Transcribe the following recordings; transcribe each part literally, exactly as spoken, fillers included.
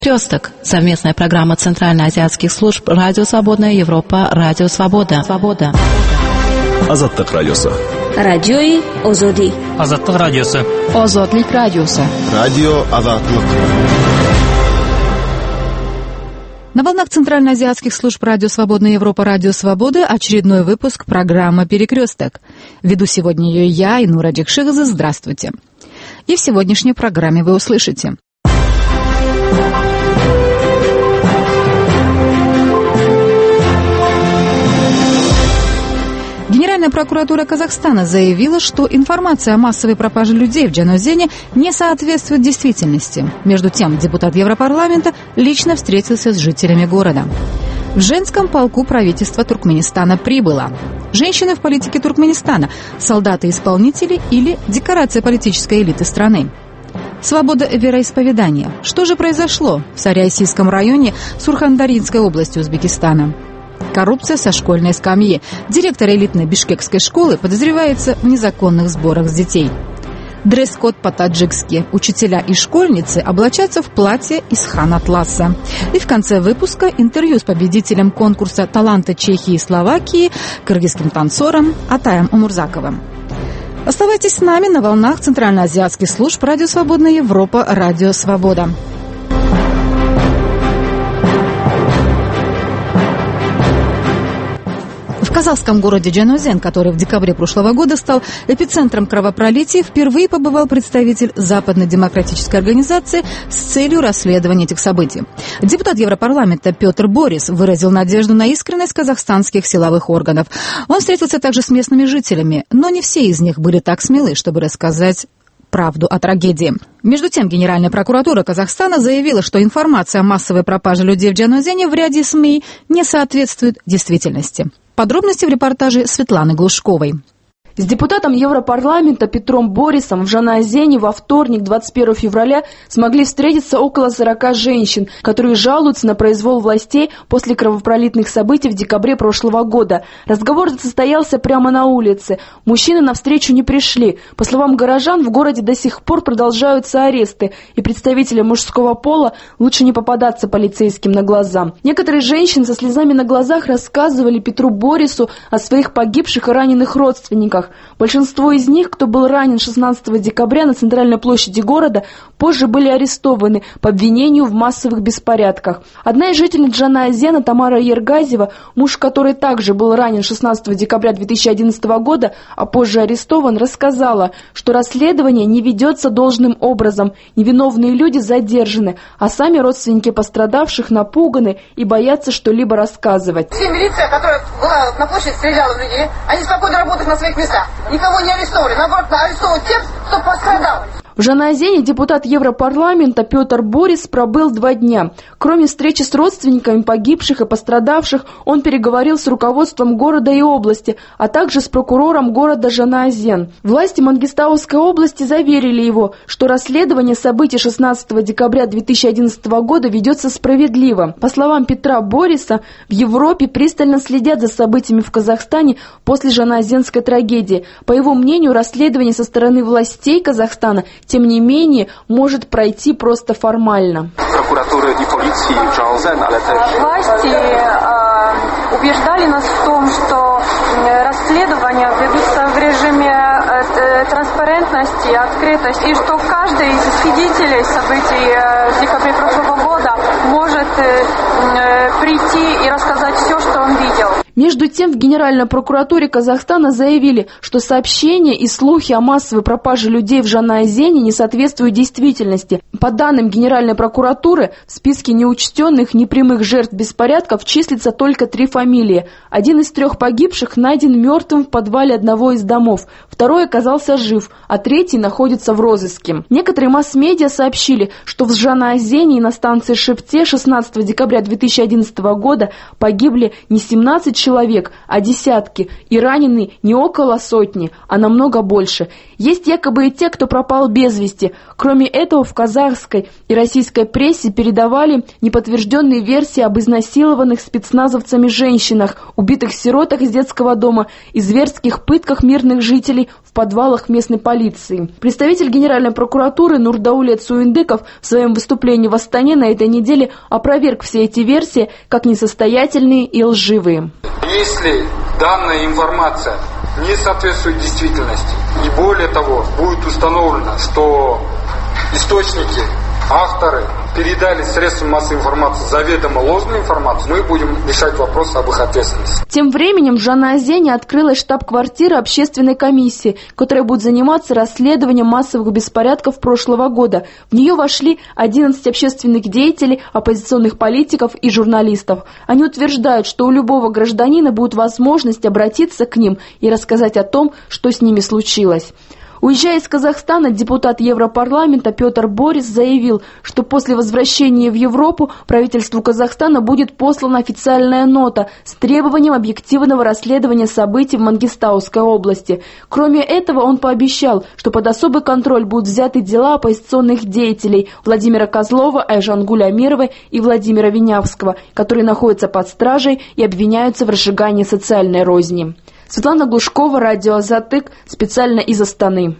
Перекресток. Совместная программа Центральноазиатских служб Радио Свободная Европа, Радио Свобода. Свобода. Азаттык радиосы. Радиои Озоди. Азаттык радиосы. Озодлик радиосы. Радио Азаттык. На волнах Центральноазиатских служб Радио Свободная Европа, Радио Свобода очередной выпуск программы «Перекресток». Веду сегодня ее я, Инура Дикшигазы. Здравствуйте. И в сегодняшней программе вы услышите: Генеральная прокуратура Казахстана заявила, что информация о массовой пропаже людей в Джанозене не соответствует действительности. Между тем, депутат Европарламента лично встретился с жителями города. В женском полку правительства Туркменистана прибыло. Женщины в политике Туркменистана, солдаты-исполнители или декорация политической элиты страны. Свобода вероисповедания. Что же произошло в Сарайсийском районе Сурхандаринской области Узбекистана? Коррупция со школьной скамьи. Директор элитной бишкекской школы подозревается в незаконных сборах с детей. Дресс-код по-таджикски. Учителя и школьницы облачатся в платье из хан-атласа. И в конце выпуска интервью с победителем конкурса «Таланты Чехии и Словакии», кыргызским танцором Атаем Умурзаковым. Оставайтесь с нами на волнах Центральноазиатских служб Радио Свободная Европа, Радио Свобода. В казахском городе Джанозен, который в декабре прошлого года стал эпицентром кровопролития, впервые побывал представитель Западной демократической организации с целью расследования этих событий. Депутат Европарламента Петр Борис выразил надежду на искренность казахстанских силовых органов. Он встретился также с местными жителями, но не все из них были так смелы, чтобы рассказать правду о трагедии. Между тем, Генеральная прокуратура Казахстана заявила, что информация о массовой пропаже людей в Джанозене в ряде СМИ не соответствует действительности. Подробности в репортаже Светланы Глушковой. С депутатом Европарламента Петром Борисом в Жанаозене во вторник, двадцать первого февраля, смогли встретиться около сорока женщин, которые жалуются на произвол властей после кровопролитных событий в декабре прошлого года. Разговор состоялся прямо на улице. Мужчины навстречу не пришли. По словам горожан, в городе до сих пор продолжаются аресты, и представителям мужского пола лучше не попадаться полицейским на глаза. Некоторые женщины со слезами на глазах рассказывали Петру Борису о своих погибших и раненых родственниках. Большинство из них, кто был ранен шестнадцатого декабря на центральной площади города, позже были арестованы по обвинению в массовых беспорядках. Одна из жительниц Джанаозена, Тамара Ергазева, муж которой также был ранен шестнадцатого декабря две тысячи одиннадцатого года, а позже арестован, рассказала, что расследование не ведется должным образом, невиновные люди задержаны, а сами родственники пострадавших напуганы и боятся что-либо рассказывать. Все милиция, которая была на площади, стреляла в людей, они спокойно работают на своих местах. Никого не арестовали, наоборот, арестовывают тех, кто пострадал. В Жанаозене депутат Европарламента Петр Борис пробыл два дня. Кроме встречи с родственниками погибших и пострадавших, он переговорил с руководством города и области, а также с прокурором города Жанаозен. Власти Мангистауской области заверили его, что расследование событий шестнадцатого декабря две тысячи одиннадцатого года ведется справедливо. По словам Петра Бориса, в Европе пристально следят за событиями в Казахстане после жанаозенской трагедии. По его мнению, расследование со стороны властей Казахстана тем не менее, может пройти просто формально. Прокуратура и полиции Власти э, убеждали нас в том, что расследования ведутся в режиме э, транспарентности, открытости, и что каждый из свидетелей событий э, в декабре прошлого года может э, э, прийти и рассказать все, что он видел. Между тем, в Генеральной прокуратуре Казахстана заявили, что сообщения и слухи о массовой пропаже людей в Жанаозене не соответствуют действительности. По данным Генеральной прокуратуры, в списке неучтенных непрямых жертв беспорядков числится только три фамилии. Один из трех погибших найден мертвым в подвале одного из домов, второй оказался жив, а третий находится в розыске. Некоторые масс-медиа сообщили, что в Жанаозене и на станции Шепте шестнадцатого декабря две тысячи одиннадцатого года погибли не семнадцать человек, человек, а десятки, и ранены не около сотни, а намного больше. Есть якобы и те, кто пропал без вести. Кроме этого, в казахской и российской прессе передавали неподтвержденные версии об изнасилованных спецназовцами женщинах, убитых сиротах из детского дома и зверских пытках мирных жителей в подвалах местной полиции. Представитель Генеральной прокуратуры Нурдаулет Суиндыков в своем выступлении в Астане на этой неделе опроверг все эти версии как несостоятельные и лживые. Если данная информация не соответствует действительности, и более того, будет установлено, что источники, авторы передали средствам массовой информации заведомо ложную информацию, мы будем решать вопрос об их ответственности. Тем временем в Жанаозене открылась штаб-квартира общественной комиссии, которая будет заниматься расследованием массовых беспорядков прошлого года. В нее вошли одиннадцать общественных деятелей, оппозиционных политиков и журналистов. Они утверждают, что у любого гражданина будет возможность обратиться к ним и рассказать о том, что с ними случилось. Уезжая из Казахстана, депутат Европарламента Петр Борис заявил, что после возвращения в Европу правительству Казахстана будет послана официальная нота с требованием объективного расследования событий в Мангистауской области. Кроме этого, он пообещал, что под особый контроль будут взяты дела оппозиционных деятелей Владимира Козлова, Айжангуль Амировой и Владимира Винявского, которые находятся под стражей и обвиняются в разжигании социальной розни. Светлана Глушкова, радио «Азатык», специально из Астаны.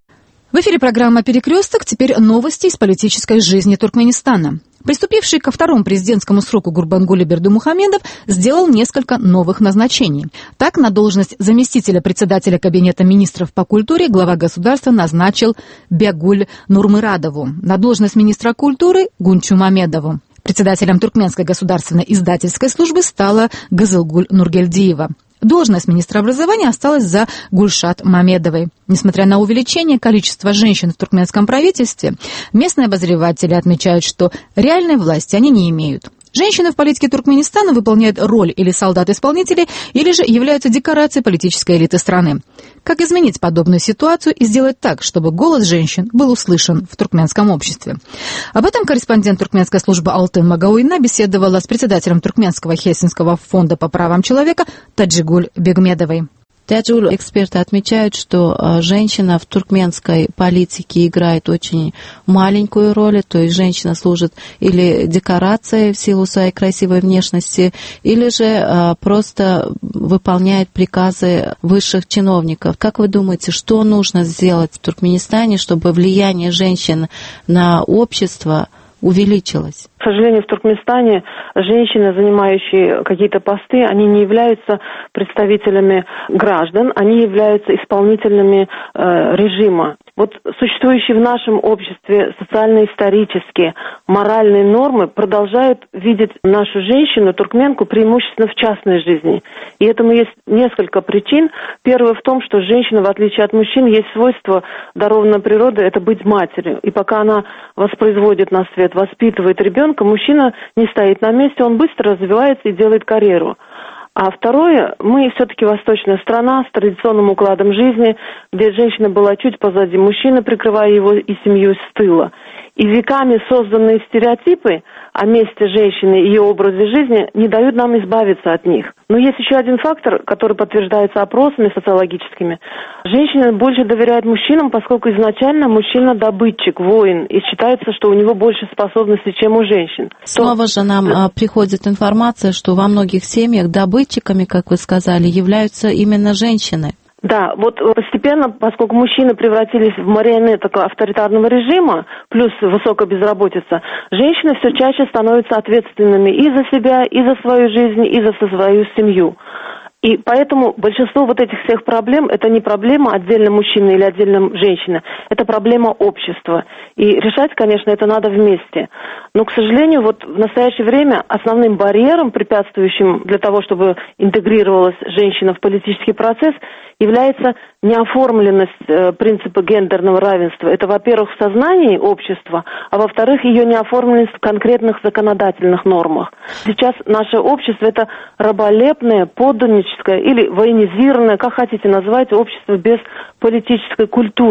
В эфире программа «Перекресток». Теперь новости из политической жизни Туркменистана. Приступивший ко второму президентскому сроку Гурбангулы Бердымухамедов сделал несколько новых назначений. Так, на должность заместителя председателя Кабинета министров по культуре глава государства назначил Бягуль Нурмырадову, на должность министра культуры – Гунчу Мамедову. Председателем Туркменской государственной издательской службы стала Газылгуль Нургельдиева. Должность министра образования осталась за Гульшат Мамедовой. Несмотря на увеличение количества женщин в туркменском правительстве, местные обозреватели отмечают, что реальной власти они не имеют. Женщины в политике Туркменистана выполняют роль или солдат-исполнителей, или же являются декорацией политической элиты страны. Как изменить подобную ситуацию и сделать так, чтобы голос женщин был услышан в туркменском обществе? Об этом корреспондент туркменской службы Алтын Магауина беседовала с председателем Туркменского Хельсинского фонда по правам человека Таджигуль Бегмедовой. Таджигуль, эксперты отмечают, что женщина в туркменской политике играет очень маленькую роль, то есть женщина служит или декорацией в силу своей красивой внешности, или же просто выполняет приказы высших чиновников. Как вы думаете, что нужно сделать в Туркменистане, чтобы влияние женщин на общество увеличилось? К сожалению, в Туркменистане женщины, занимающие какие-то посты, они не являются представителями граждан, они являются исполнителями э, режима. Вот существующие в нашем обществе социально-исторические, моральные нормы продолжают видеть нашу женщину, туркменку, преимущественно в частной жизни. И этому есть несколько причин. Первое в том, что женщина, в отличие от мужчин, есть свойство, дарованное природой, это быть матерью. И пока она воспроизводит на свет, воспитывает ребенка, мужчина не стоит на месте, он быстро развивается и делает карьеру. А второе, мы все-таки восточная страна с традиционным укладом жизни, где женщина была чуть позади мужчины, прикрывая его и семью с тыла. И веками созданные стереотипы о месте женщины и ее образе жизни не дают нам избавиться от них. Но есть еще один фактор, который подтверждается опросами социологическими. Женщины больше доверяют мужчинам, поскольку изначально мужчина добытчик, воин, и считается, что у него больше способностей, чем у женщин. Снова же нам а, приходит информация, что во многих семьях добытчиками, как вы сказали, являются именно женщины. Да, вот постепенно, поскольку мужчины превратились в марионеток авторитарного режима, плюс высокая безработица, женщины все чаще становятся ответственными и за себя, и за свою жизнь, и за свою семью. И поэтому большинство вот этих всех проблем, это не проблема отдельно мужчины или отдельно женщины, это проблема общества. И решать, конечно, это надо вместе. Но, к сожалению, вот в настоящее время основным барьером, препятствующим для того, чтобы интегрировалась женщина в политический процесс, является неоформленность э, принципа гендерного равенства. Это, во-первых, в сознании общества, а во-вторых, ее неоформленность в конкретных законодательных нормах. Сейчас наше общество – это раболепное, подданническое или военизированное, как хотите назвать, общество без политической культуры.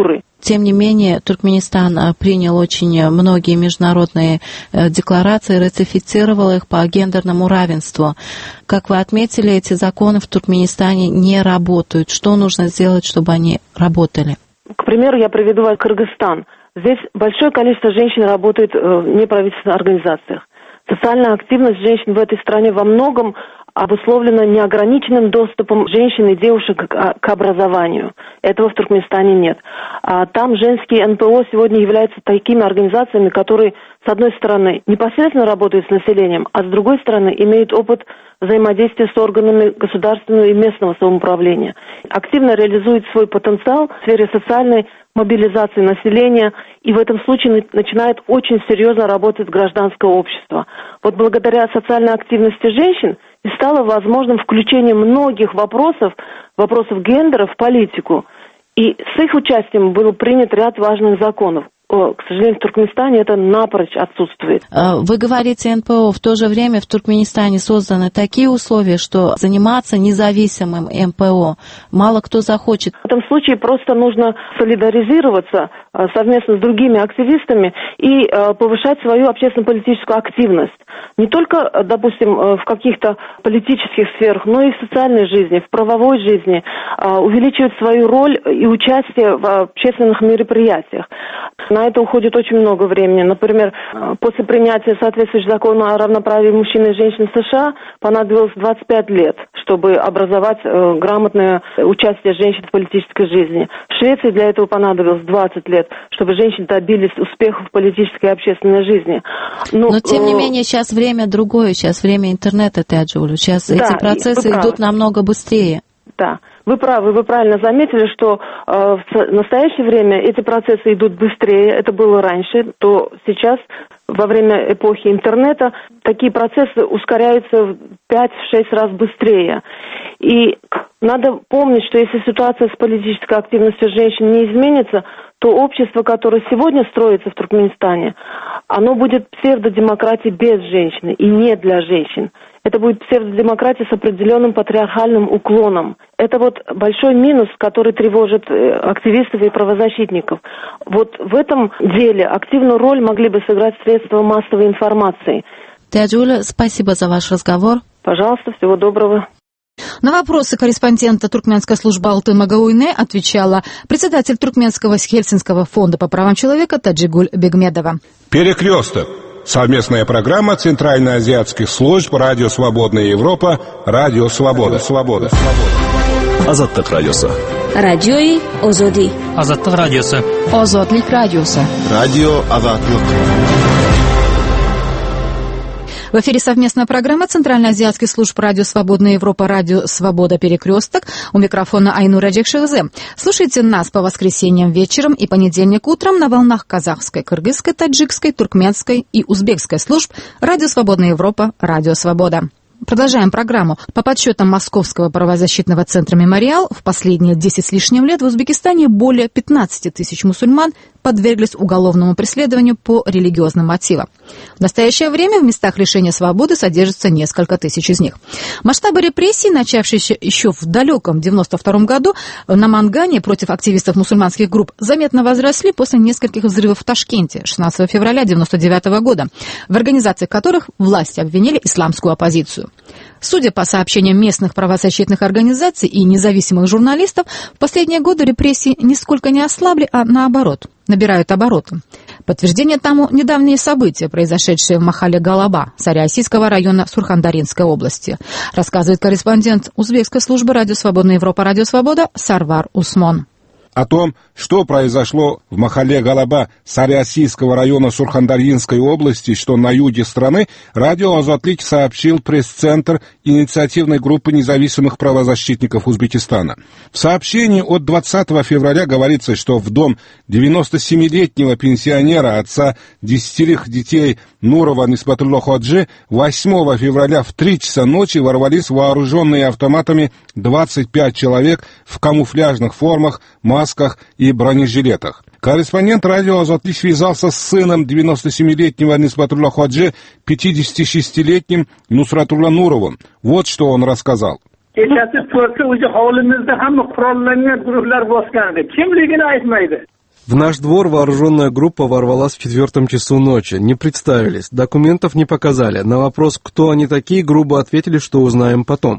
тем не менее, Туркменистан принял очень многие международные декларации, ратифицировал их по гендерному равенству. Как вы отметили, эти законы в Туркменистане не работают. Что нужно сделать, чтобы они работали? К примеру, я приведу Кыргызстан. Здесь большое количество женщин работает в неправительственных организациях. Социальная активность женщин в этой стране во многом обусловлена неограниченным доступом женщин и девушек к образованию. Этого в Туркменистане нет. А там женские эн пэ о сегодня являются такими организациями, которые, с одной стороны, непосредственно работают с населением, а с другой стороны, имеют опыт взаимодействия с органами государственного и местного самоуправления. Активно реализуют свой потенциал в сфере социальной мобилизации населения, и в этом случае начинает очень серьезно работать гражданское общество. Вот благодаря социальной активности женщин и стало возможным включение многих вопросов, вопросов гендера в политику. И с их участием был принят ряд важных законов. К сожалению, в Туркменистане это напрочь отсутствует. Вы говорите эн пэ о, в то же время в Туркменистане созданы такие условия, что заниматься независимым эм пэ о мало кто захочет. В этом случае просто нужно солидаризироваться совместно с другими активистами и повышать свою общественно-политическую активность. Не только, допустим, в каких-то политических сферах, но и в социальной жизни, в правовой жизни, увеличивать свою роль и участие в общественных мероприятиях. На это уходит очень много времени. Например, после принятия соответствующего закона о равноправии мужчин и женщин в США понадобилось двадцать пять лет, чтобы образовать грамотное участие женщин в политической жизни. В Швеции для этого понадобилось двадцать лет, чтобы женщины добились успехов в политической и общественной жизни. Ну, Но, тем не менее, сейчас время другое, сейчас время интернета, Таджуля. Сейчас да, эти процессы идут намного быстрее. Да. Вы правы, вы правильно заметили, что э, в настоящее время эти процессы идут быстрее, это было раньше, то сейчас, во время эпохи интернета, такие процессы ускоряются в пять-шесть раз быстрее. И надо помнить, что если ситуация с политической активностью женщин не изменится, то общество, которое сегодня строится в Туркменистане, оно будет псевдодемократией без женщины и не для женщин. Это будет псевдодемократия с определенным патриархальным уклоном. Это вот большой минус, который тревожит активистов и правозащитников. Вот в этом деле активную роль могли бы сыграть средства массовой информации. Таджуля, спасибо за ваш разговор. Пожалуйста, всего доброго. На вопросы корреспондента туркменской службы Алтын Магауйне отвечала председатель Туркменского Хельсинского фонда по правам человека Таджигуль Бегмедова. Перекресток. Совместная программа Центральноазиатских служб Радио Свободная Европа, Радио Свобода. Свобода. Азаттык радиосы. Радиои Озоди. Азаттык радиосы. Озодлик радиосы. Радио Азаттык. В эфире совместная программа Центральноазиатских служб Радио Свободная Европа, Радио Свобода Перекресток. У микрофона Айнура Джекшевзе. Слушайте нас по воскресеньям вечером и понедельник утром на волнах казахской, кыргызской, таджикской, туркменской и узбекской служб Радио Свободная Европа, Радио Свобода. Продолжаем программу. По подсчетам Московского правозащитного центра «Мемориал», в последние десять с лишним лет в Узбекистане более пятнадцать тысяч мусульман подверглись уголовному преследованию по религиозным мотивам. В настоящее время в местах лишения свободы содержится несколько тысяч из них. Масштабы репрессий, начавшиеся еще в далеком девяносто втором году на Мангане против активистов мусульманских групп, заметно возросли после нескольких взрывов в Ташкенте шестнадцатого февраля девяносто девятого года, в организации которых власти обвинили исламскую оппозицию. Судя по сообщениям местных правозащитных организаций и независимых журналистов, в последние годы репрессии нисколько не ослабли, а наоборот, набирают обороты. Подтверждение тому недавние события, произошедшие в Махале Галаба, Сари-Осийского района Сурхандаринской области, рассказывает корреспондент узбекской службы Радио Свободная Европа, Радио Свобода Сарвар Усмон. О том, что произошло в Махале Галаба Сари-Осийского района Сурхандаринской области, что на юге страны, радио Азатлик сообщил пресс-центр инициативной группы независимых правозащитников Узбекистана. В сообщении от двадцатого февраля говорится, что в дом девяностосемилетнего пенсионера, отца десятерых детей Нурова Нисбатулло Ходжи, восьмого февраля в три часа ночи ворвались вооруженные автоматами двадцать пять человек в камуфляжных формах, масках и бронежилетах. Корреспондент радио Азатлик связался с сыном девяностосемилетнего Нисбатулло Ходжи, пятидесятишестилетним Нусратулло Нуровым. Вот что он рассказал. В наш двор вооруженная группа ворвалась в четвертом часу ночи. Не представились, документов не показали. На вопрос, кто они такие, грубо ответили, что узнаем потом.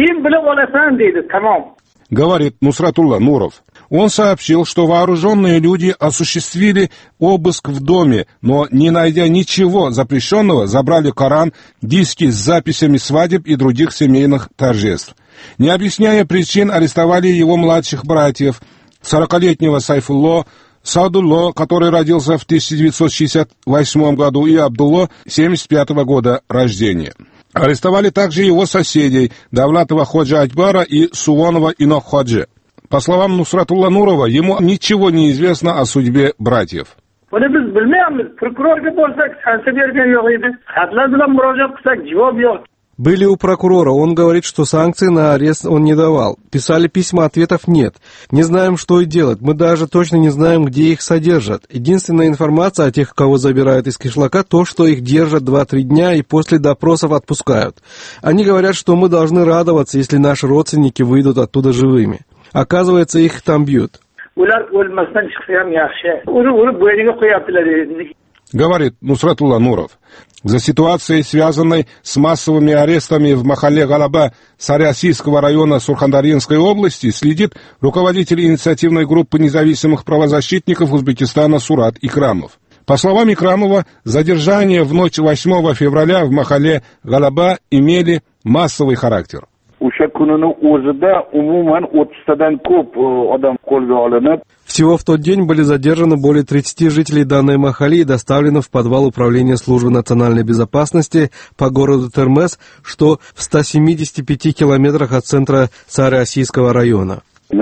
Говорит Нусратулла Нуров. Он сообщил, что вооруженные люди осуществили обыск в доме, но, не найдя ничего запрещенного, забрали Коран, диски с записями свадеб и других семейных торжеств. Не объясняя причин, арестовали его младших братьев, сорокалетнего Сайфулло, Саудулло, который родился в тысяча девятьсот шестьдесят восьмом году, и Абдулло, семьдесят пятого года рождения. Арестовали также его соседей Давлатова Ходжа Атьбара и Сувонова Инох Ходжи. По словам Нусратулла Нурова, ему ничего не известно о судьбе братьев. Были у прокурора, он говорит, что санкции на арест он не давал. Писали письма, ответов нет. Не знаем, что и делать, мы даже точно не знаем, где их содержат. Единственная информация о тех, кого забирают из кишлака, то, что их держат два-три дня и после допросов отпускают. Они говорят, что мы должны радоваться, если наши родственники выйдут оттуда живыми. Оказывается, их там бьют. Говорит Нусратулла Нуров. За ситуацией, связанной с массовыми арестами в Махалле Галаба Сариасийского района Сурхандарьинской области, следит руководитель инициативной группы независимых правозащитников Узбекистана Сурат Икрамов. По словам Икрамова, задержания в ночь восьмого февраля в Махалле Галаба имели массовый характер. Всего в тот день были задержаны более тридцати жителей данной махалли и доставлены в подвал управления службы национальной безопасности по городу Термез, что в ста семидесяти пяти километрах от центра Сариасийского района.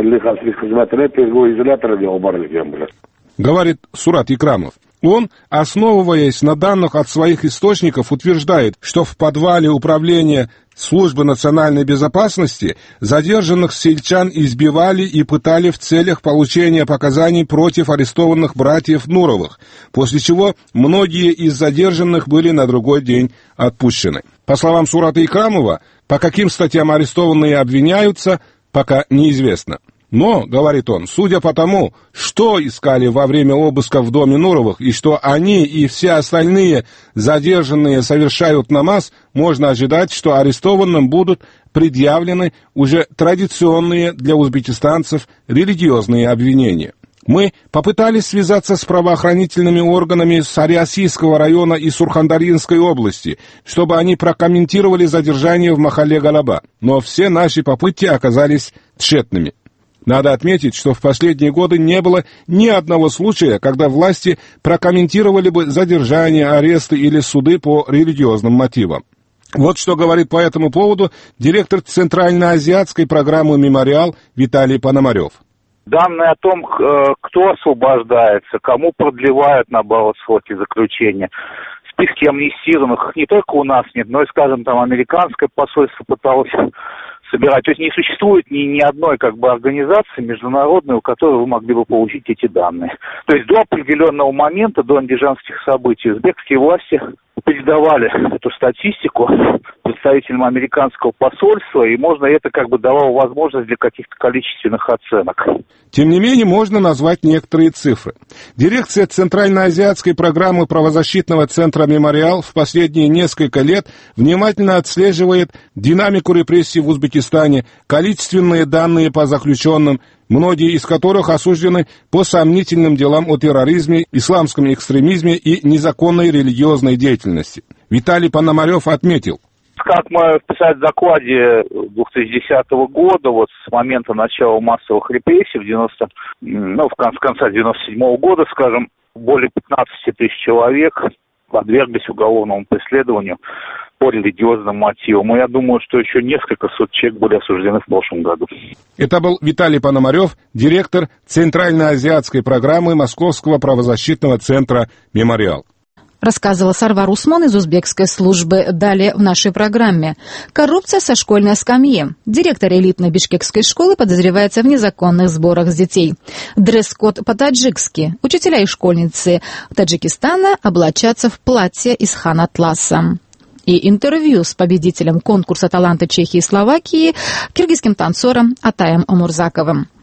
Говорит Сурат Икрамов. Он, основываясь на данных от своих источников, утверждает, что в подвале управления службы национальной безопасности задержанных сельчан избивали и пытали в целях получения показаний против арестованных братьев Нуровых, после чего многие из задержанных были на другой день отпущены. По словам Сурата Икрамова, по каким статьям арестованные обвиняются, пока неизвестно. Но, говорит он, судя по тому, что искали во время обыска в доме Нуровых и что они и все остальные задержанные совершают намаз, можно ожидать, что арестованным будут предъявлены уже традиционные для узбекистанцев религиозные обвинения. Мы попытались связаться с правоохранительными органами Сариасийского района и Сурхандарьинской области, чтобы они прокомментировали задержание в Махалле Галаба, но все наши попытки оказались тщетными. Надо отметить, что в последние годы не было ни одного случая, когда власти прокомментировали бы задержание, аресты или суды по религиозным мотивам. Вот что говорит по этому поводу директор Центральноазиатской программы «Мемориал» Виталий Пономарев. Данные о том, кто освобождается, кому продлевают, наоборот, сроки заключения, списки амнистированных не только у нас нет, но и, скажем, там американское посольство пыталось собирать. То есть не существует ни, ни одной как бы организации международной, у которой вы могли бы получить эти данные. То есть до определенного момента, до андижанских событий, узбекские власти передавали эту статистику представителям американского посольства, и можно это как бы давало возможность для каких-то количественных оценок. Тем не менее, можно назвать некоторые цифры. Дирекция Центральноазиатской программы правозащитного центра «Мемориал» в последние несколько лет внимательно отслеживает динамику репрессий в Узбекистане, количественные данные по заключенным, многие из которых осуждены по сомнительным делам о терроризме, исламском экстремизме и незаконной религиозной деятельности. Виталий Пономарев отметил. Как мы писали в докладе две тысячи десятого года, вот с момента начала массовых репрессий в девяносто, ну, в конце, конца девяносто седьмого года, скажем, более пятнадцати тысяч человек подверглись уголовному преследованию по религиозным мотивам. И я думаю, что еще несколько сот человек были осуждены в прошлом году. Это был Виталий Пономарев, директор Центральноазиатской программы Московского правозащитного центра «Мемориал». Рассказывал Сарвар Усман из узбекской службы. Далее в нашей программе. Коррупция со школьной скамьи. Директор элитной бишкекской школы подозревается в незаконных сборах с детей. Дресс-код по-таджикски. Учителя и школьницы Таджикистана облачатся в платье из хан-атласа. И интервью с победителем конкурса таланта Чехии и Словакии, киргизским танцором Атаем Омурзаковым.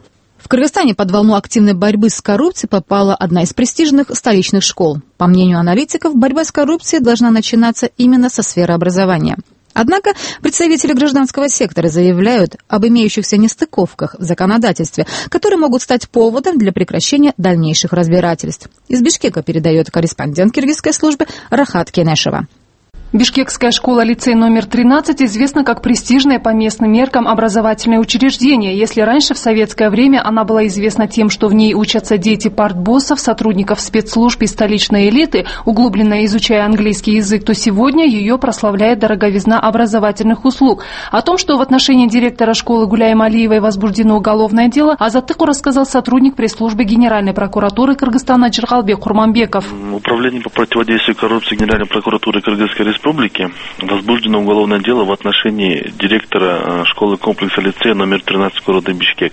В Кыргызстане под волну активной борьбы с коррупцией попала одна из престижных столичных школ. По мнению аналитиков, борьба с коррупцией должна начинаться именно со сферы образования. Однако представители гражданского сектора заявляют об имеющихся нестыковках в законодательстве, которые могут стать поводом для прекращения дальнейших разбирательств. Из Бишкека передает корреспондент киргизской службы Рахат Кенешева. Бишкекская школа-лицей номер тринадцать известна как престижное по местным меркам образовательное учреждение. Если раньше в советское время она была известна тем, что в ней учатся дети партбоссов, сотрудников спецслужб и столичной элиты, углубленно изучая английский язык, то сегодня ее прославляет дороговизна образовательных услуг. О том, что в отношении директора школы Гуляем Алиевой возбуждено уголовное дело, Азаттыку рассказал сотрудник пресс-службы Генеральной прокуратуры Кыргызстана Джиргалбек Курманбеков. Управление по противодействию коррупции Генеральной прокуратуры Кыргызской республики возбуждено уголовное дело в отношении директора школы комплекса лицея номер тринадцать города Бишкек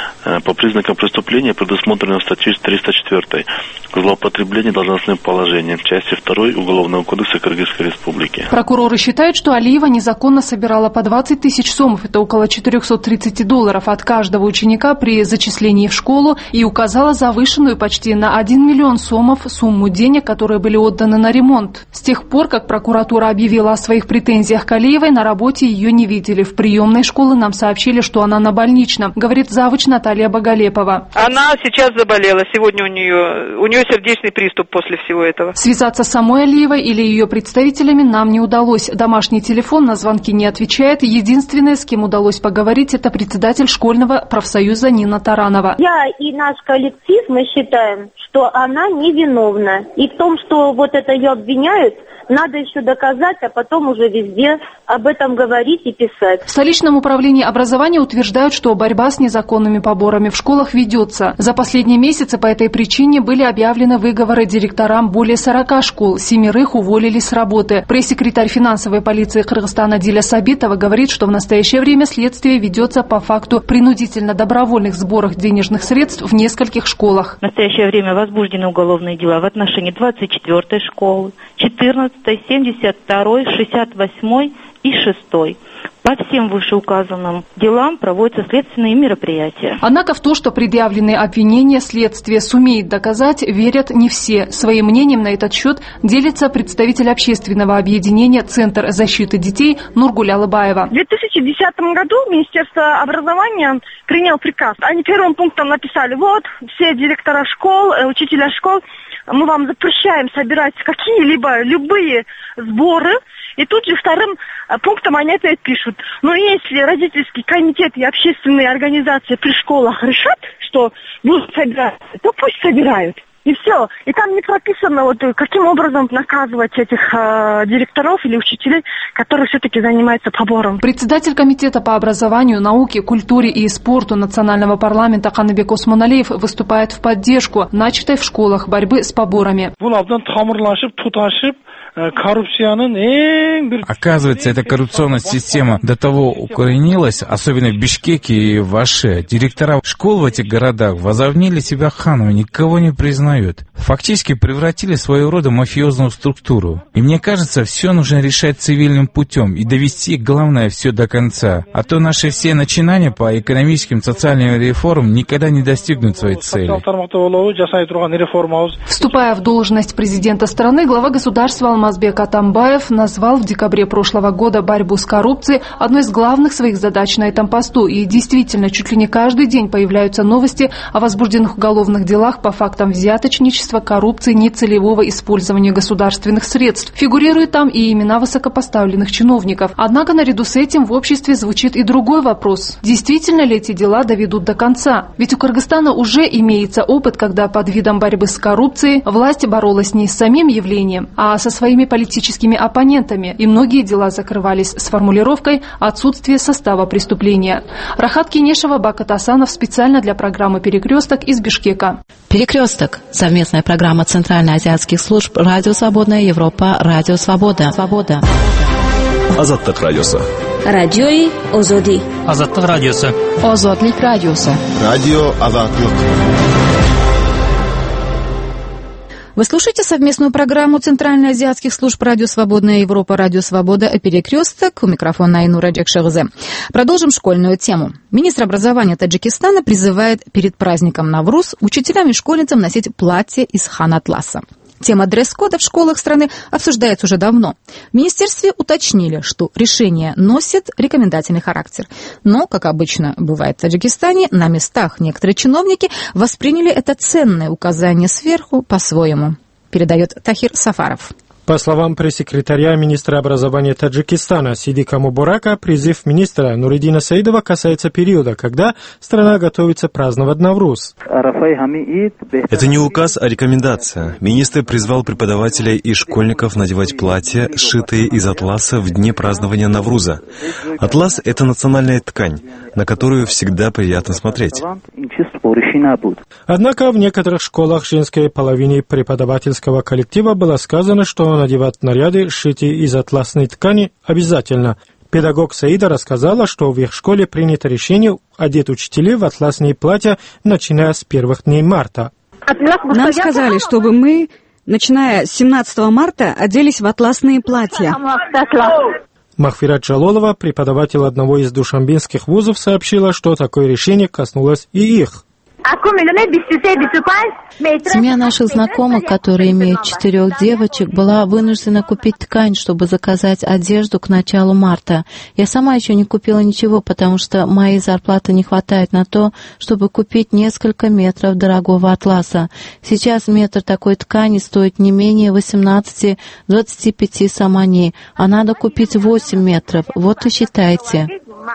по признакам преступления, предусмотренного в статье триста четыре «Злоупотребление должностным положением» части второй Уголовного кодекса Кыргызской республики. Прокуроры считают, что Алиева незаконно собирала по двадцать тысяч сомов, это около четыреста тридцать долларов от каждого ученика при зачислении в школу, и указала завышенную почти на один миллион сомов сумму денег, которые были отданы на ремонт. С тех пор, как прокуратура объявила о своих претензиях к Алиевой, на работе ее не видели. В приемной школы нам сообщили, что она на больничном, говорит завуч Наталья Боголепова. Она сейчас заболела, сегодня у нее, у нее сердечный приступ после всего этого. Связаться с самой Алиевой или ее представителями нам не удалось. Домашний телефон на звонки не отвечает. Единственное, с кем удалось поговорить, это председатель школьного профсоюза Нина Таранова. Я и наш коллектив, мы считаем, что она невиновна. И в том, что вот это ее обвиняют, надо еще доказать, а потом уже везде об этом говорить и писать. В столичном управлении образования утверждают, что борьба с незаконными поборами в школах ведется. За последние месяцы по этой причине были объявлены выговоры директорам более сорока школ. Семерых уволили с работы. Пресс-секретарь финансовой полиции Кыргызстана Диля Сабитова говорит, что в настоящее время следствие ведется по факту принудительно-добровольных сборов денежных средств в нескольких школах. В настоящее время возбуждены уголовные дела в отношении двадцать четвёртой школы, четырнадцатой, семьдесят второй, шестьдесят восьмой и шестой. По всем вышеуказанным делам проводятся следственные мероприятия. Однако в то, что предъявленные обвинения следствие сумеет доказать, верят не все. Своим мнением на этот счет делится представитель общественного объединения «Центр защиты детей» Нургуля Лыбаева. В две тысячи десятом году Министерство образования приняло приказ. Они первым пунктом написали: вот, все директора школ, учителя школ, мы вам запрещаем собирать какие-либо, любые сборы. И тут же вторым пунктом они опять пишут: но если родительский комитет и общественные организации при школах решат, что будут собирать, то пусть собирают. И все. И там не прописано, вот, каким образом наказывать этих э, директоров или учителей, которые все-таки занимаются побором. Председатель комитета по образованию, науке, культуре и спорту Национального парламента Каныбек Осмоналиев выступает в поддержку начатой в школах борьбы с поборами. Оказывается, эта коррупционная система до того укоренилась, особенно в Бишкеке и в Аше. Директора школ в этих городах возомнили себя ханами, никого не признают. Фактически превратили своего рода мафиозную структуру. И мне кажется, все нужно решать цивильным путем и довести, главное, все до конца. А то наши все начинания по экономическим, социальным реформам никогда не достигнут своей цели. Вступая в должность президента страны, глава государства Алмазбек Атамбаев назвал в декабре прошлого года борьбу с коррупцией одной из главных своих задач на этом посту. И действительно, чуть ли не каждый день появляются новости о возбужденных уголовных делах по фактам взяточничества, коррупции, нецелевого использования государственных средств. Фигурируют там и имена высокопоставленных чиновников. Однако наряду с этим в обществе звучит и другой вопрос. Действительно ли эти дела доведут до конца? Ведь у Кыргызстана уже имеется опыт, когда под видом борьбы с коррупцией власть боролась не с самим явлением, а со своими политическими оппонентами. И многие дела закрывались с формулировкой «отсутствие состава преступления». Рахат Кенешева, Бакат Асанов специально для программы «Перекресток» из Бишкека. «Перекресток» — совместная программа Центральноазиатских служб «Радио Свободная Европа», «Радио Свобода». Свобода. Азаттык радиосы. Радиои Озоди. Азаттык радиосы. Озодлик радиосы. Радио Азаттык. Вы слушаете совместную программу Центральноазиатских служб «Радио Свободная Европа», «Радио Свобода», «Перекресток». У микрофона Айнура Джекшерзе. Продолжим школьную тему. Министр образования Таджикистана призывает перед праздником Навруз учителям и школьницам носить платье из хан-атласа. Тема дресс-кода в школах страны обсуждается уже давно. В министерстве уточнили, что решение носит рекомендательный характер. Но, как обычно бывает в Таджикистане, на местах некоторые чиновники восприняли это ценное указание сверху по-своему. Передает Тахир Сафаров. По словам пресс-секретаря министра образования Таджикистана Сидика Мубарака, призыв министра Нуриддина Саидова касается периода, когда страна готовится праздновать Навруз. Это не указ, а рекомендация. Министр призвал преподавателей и школьников надевать платья, сшитые из атласа в дни празднования Навруза. Атлас – это национальная ткань, на которую всегда приятно смотреть. Однако в некоторых школах женской половине преподавательского коллектива было сказано, что надевать наряды, сшитые из атласной ткани, обязательно. Педагог Саида рассказала, что в их школе принято решение одеть учителей в атласные платья, начиная с первых дней марта. Нам сказали, чтобы мы, начиная с семнадцатого марта, оделись в атласные платья. Махфират Джалолова, преподаватель одного из душанбинских вузов, сообщила, что такое решение коснулось и их. Семья наших знакомых, которые имеют четырех девочек, была вынуждена купить ткань, чтобы заказать одежду к началу марта. Я сама еще не купила ничего, потому что моей зарплаты не хватает на то, чтобы купить несколько метров дорогого атласа. Сейчас метр такой ткани стоит не менее восемнадцати-двадцати пяти самани, а надо купить восемь метров. Вот и считайте.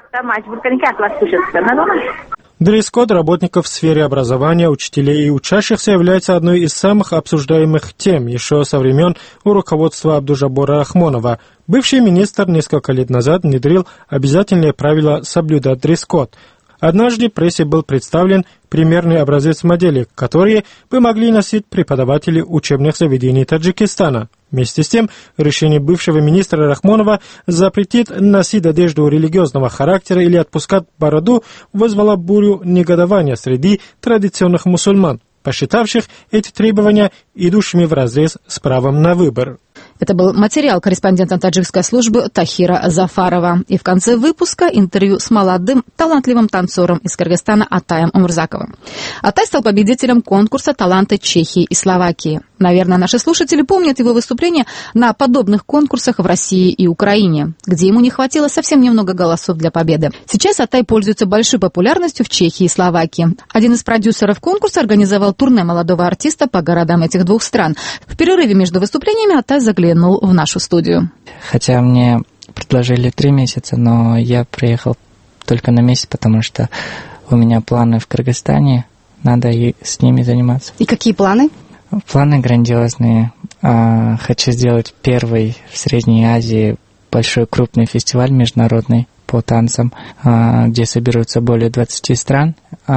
Дресс-код работников в сфере образования, учителей и учащихся является одной из самых обсуждаемых тем еще со времен у руководства Абдужабора Рахмонова. Бывший министр несколько лет назад внедрил обязательные правила соблюдать дресс-код. Однажды прессе был представлен примерный образец модели, которые бы могли носить преподаватели учебных заведений Таджикистана. Вместе с тем, решение бывшего министра Рахмонова запретить носить одежду религиозного характера или отпускать бороду вызвало бурю негодования среди традиционных мусульман, посчитавших эти требования идущими вразрез с правом на выбор. Это был материал корреспондента таджикской службы Тахира Зафарова. И в конце выпуска интервью с молодым, талантливым танцором из Кыргызстана Атаем Умурзаковым. Атай стал победителем конкурса «Таланты Чехии и Словакии». Наверное, наши слушатели помнят его выступления на подобных конкурсах в России и Украине, где ему не хватило совсем немного голосов для победы. Сейчас Атай пользуется большой популярностью в Чехии и Словакии. Один из продюсеров конкурса организовал турне молодого артиста по городам этих двух стран. В перерыве между выступлениями Атай заглянул в нашу студию. Хотя мне предложили три месяца, но я приехал только на месяц, потому что у меня планы в Кыргызстане, надо и с ними заниматься. И какие планы? Планы грандиозные. Хочу сделать первый в Средней Азии большой крупный фестиваль международный по танцам, где соберутся более двадцати стран.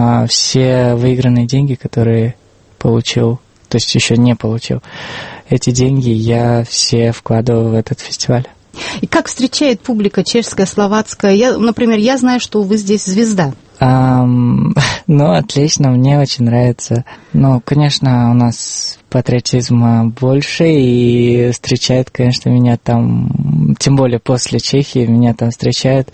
Все выигранные деньги, которые получил, то есть еще не получил, эти деньги я все вкладываю в этот фестиваль. И как встречает публика чешская, словацкая? Я, например, я знаю, что вы здесь звезда. Um, ну, отлично, мне очень нравится. Ну, конечно, у нас патриотизма больше, и встречают, конечно, меня там, тем более после Чехии, меня там встречают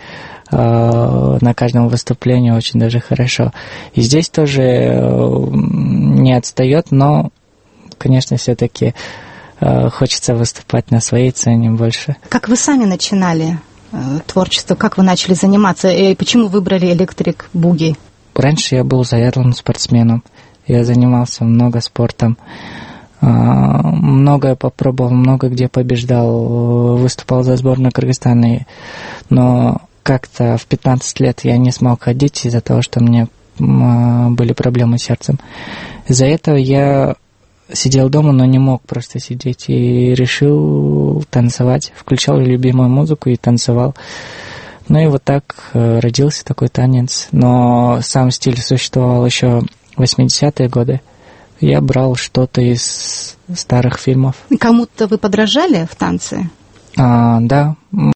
э, на каждом выступлении очень даже хорошо. И здесь тоже э, не отстает, но, конечно, все-таки э, хочется выступать на своей сцене больше. Как вы сами начинали творчество, как вы начали заниматься, и почему выбрали электрик-буги? Раньше я был заядлым спортсменом, я занимался много спортом, многое попробовал, много где побеждал, выступал за сборную Кыргызстана, но как-то в пятнадцать лет я не смог ходить из-за того, что у меня были проблемы с сердцем. Из-за этого я сидел дома, но не мог просто сидеть, и решил танцевать. Включал любимую музыку и танцевал. Ну и вот так родился такой танец. Но сам стиль существовал еще в восьмидесятые годы. Я брал что-то из старых фильмов. Кому-то вы подражали в танце? А, да.